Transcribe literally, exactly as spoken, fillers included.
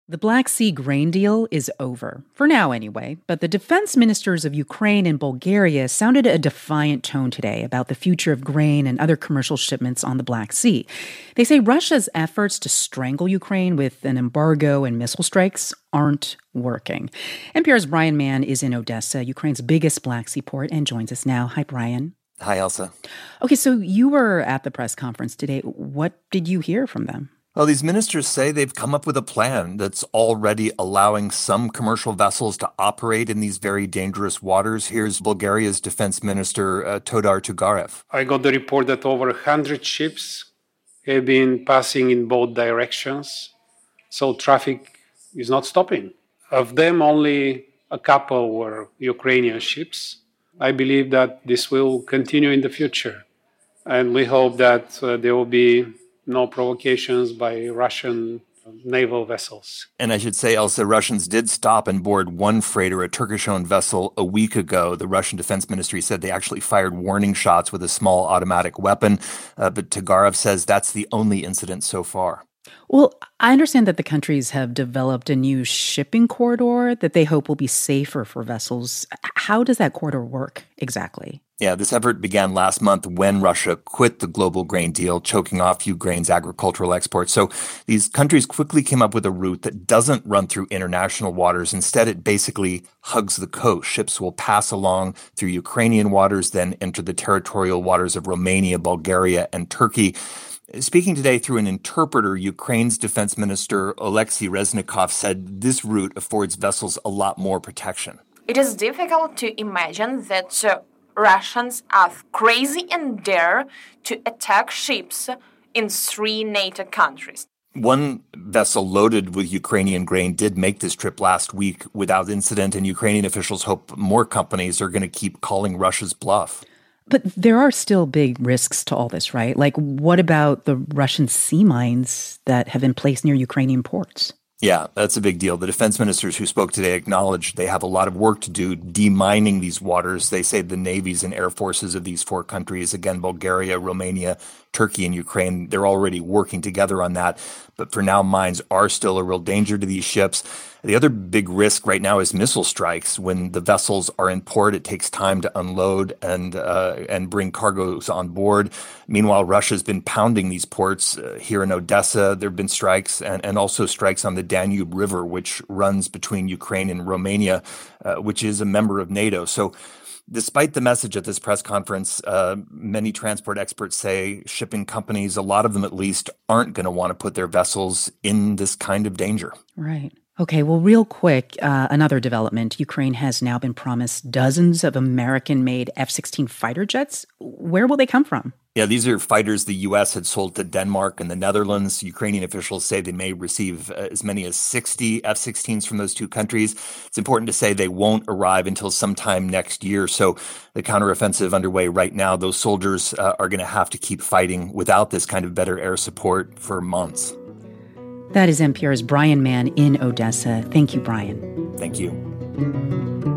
The Black Sea grain deal is over, for now anyway, but the defense ministers of Ukraine and Bulgaria sounded a defiant tone today about the future of grain and other commercial shipments on the Black Sea. They say Russia's efforts to strangle Ukraine with an embargo and missile strikes aren't working. N P R's Brian Mann is in Odessa, Ukraine's biggest Black Sea port, and joins us now. Hi, Brian. Hi, Elsa. Okay, so you were at the press conference today. What did you hear from them? Well, these ministers say they've come up with a plan that's already allowing some commercial vessels to operate in these very dangerous waters. Here's Bulgaria's defense minister, uh, Todor Tugarev. I got the report that over one hundred ships have been passing in both directions, so traffic is not stopping. Of them, only a couple were Ukrainian ships. I believe that this will continue in the future, and we hope that uh, there will be no provocations by Russian naval vessels. And I should say, Elsa, Russians did stop and board one freighter, a Turkish-owned vessel, a week ago. The Russian Defense Ministry said they actually fired warning shots with a small automatic weapon. Uh, but Tugarev says that's the only incident so far. Well, I understand that the countries have developed a new shipping corridor that they hope will be safer for vessels. How does that corridor work exactly? Yeah, this effort began last month when Russia quit the global grain deal, choking off Ukraine's agricultural exports. So these countries quickly came up with a route that doesn't run through international waters. Instead, it basically hugs the coast. Ships will pass along through Ukrainian waters, then enter the territorial waters of Romania, Bulgaria, and Turkey. Speaking today through an interpreter, Ukraine's defense minister Oleksiy Reznikov said this route affords vessels a lot more protection. It is difficult to imagine that uh, Russians are crazy and dare to attack ships in three NATO countries. One vessel loaded with Ukrainian grain did make this trip last week without incident, and Ukrainian officials hope more companies are going to keep calling Russia's bluff. But there are still big risks to all this, right? Like, what about the Russian sea mines that have been placed near Ukrainian ports? Yeah, that's a big deal. The defense ministers who spoke today acknowledged they have a lot of work to do demining these waters. They say the navies and air forces of these four countries, again, Bulgaria, Romania, Turkey, and Ukraine, they're already working together on that. But for now, mines are still a real danger to these ships. The other big risk right now is missile strikes. When the vessels are in port, it takes time to unload and uh, and bring cargoes on board. Meanwhile, Russia's been pounding these ports. Uh, here in Odessa, there have been strikes, and, and also strikes on the Danube River, which runs between Ukraine and Romania, uh, which is a member of NATO. So despite the message at this press conference, uh, many transport experts say shipping companies, a lot of them at least, aren't going to want to put their vessels in this kind of danger. Right. Okay, well, real quick, uh, another development. Ukraine has now been promised dozens of American-made F sixteen fighter jets. Where will they come from? Yeah, these are fighters the U S had sold to Denmark and the Netherlands. Ukrainian officials say they may receive uh, as many as sixty F sixteens from those two countries. It's important to say they won't arrive until sometime next year. So the counteroffensive underway right now, those soldiers uh, are going to have to keep fighting without this kind of better air support for months. That is N P R's Brian Mann in Odessa. Thank you, Brian. Thank you.